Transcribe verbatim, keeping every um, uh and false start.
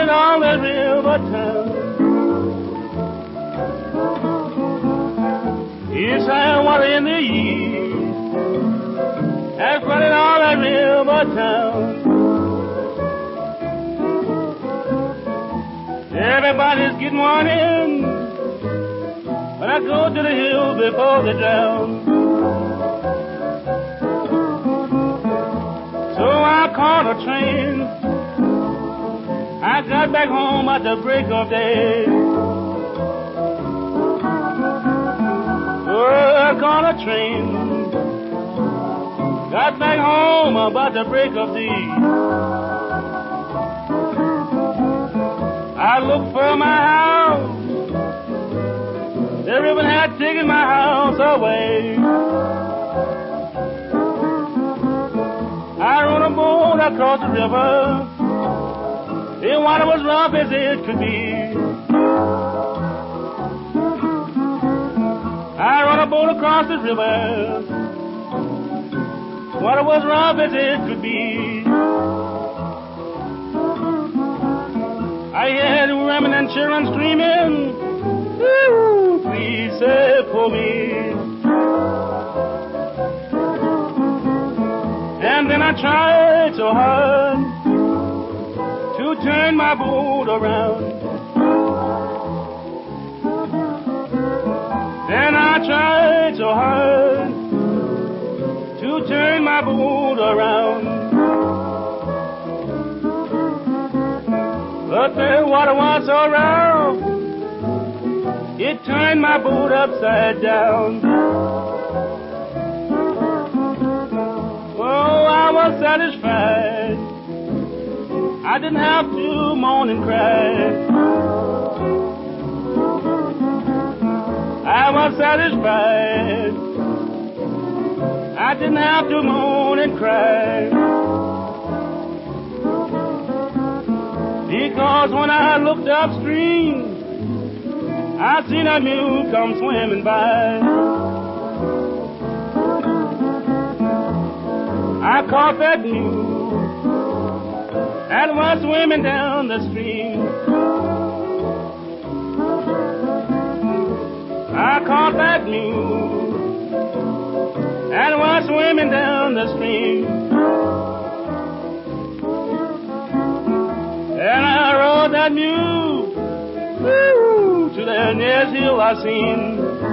along the river town. East and water in the east, that's running on that river town. Everybody's getting one in when I go to the hill before they drown. So I caught a train. I got back home at the break of day. So I caught a train. Got back home about the break of day. I looked for my house. The river had taken my house away. I rode a boat across the river. The water was rough as it could be. I rode a boat across the river. Water was rough as it could be. I heard women and children screaming, ooh, please save for me. And then I tried so hard to turn my boat around. Then I tried so hard to turn my boat around. But the water was so rough, it turned my boat upside down. Oh, I was satisfied. I didn't have to moan and cry. I was satisfied. I didn't have to moan and cry. Because when I looked upstream, I seen a mule come swimming by. I caught that mule and was swimming down the stream. I caught that mule and was swimming down the stream. And I rode that mule woo, to the nearest hill I seen.